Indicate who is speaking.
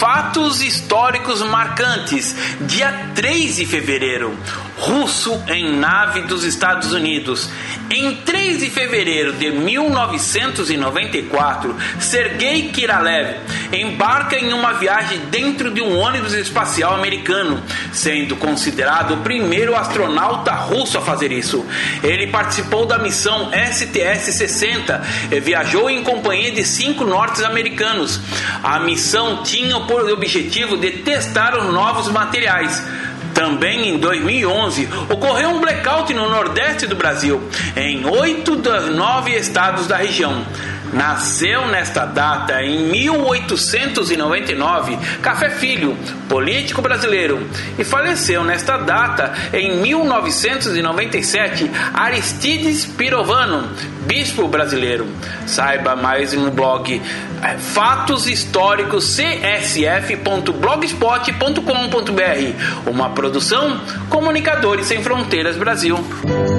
Speaker 1: Fatos históricos marcantes. Dia 3 de fevereiro. Russo em nave dos Estados Unidos. Em 3 de fevereiro de 1994, Sergei Kirilev embarca em uma viagem dentro de um ônibus espacial americano, sendo considerado o primeiro astronauta russo a fazer isso. Ele participou da missão STS-60 e viajou em companhia de 5 norte-americanos. A missão tinha por objetivo de testar os novos materiais. Também em 2011, ocorreu um blackout no nordeste do Brasil, em 8 dos 9 estados da região. Nasceu nesta data, em 1899, Café Filho, político brasileiro, e faleceu nesta data, em 1997, Aristides Pirovano, bispo brasileiro. Saiba mais no blog Fatos Históricos csf.blogspot.com.br, uma produção Comunicadores Sem Fronteiras Brasil.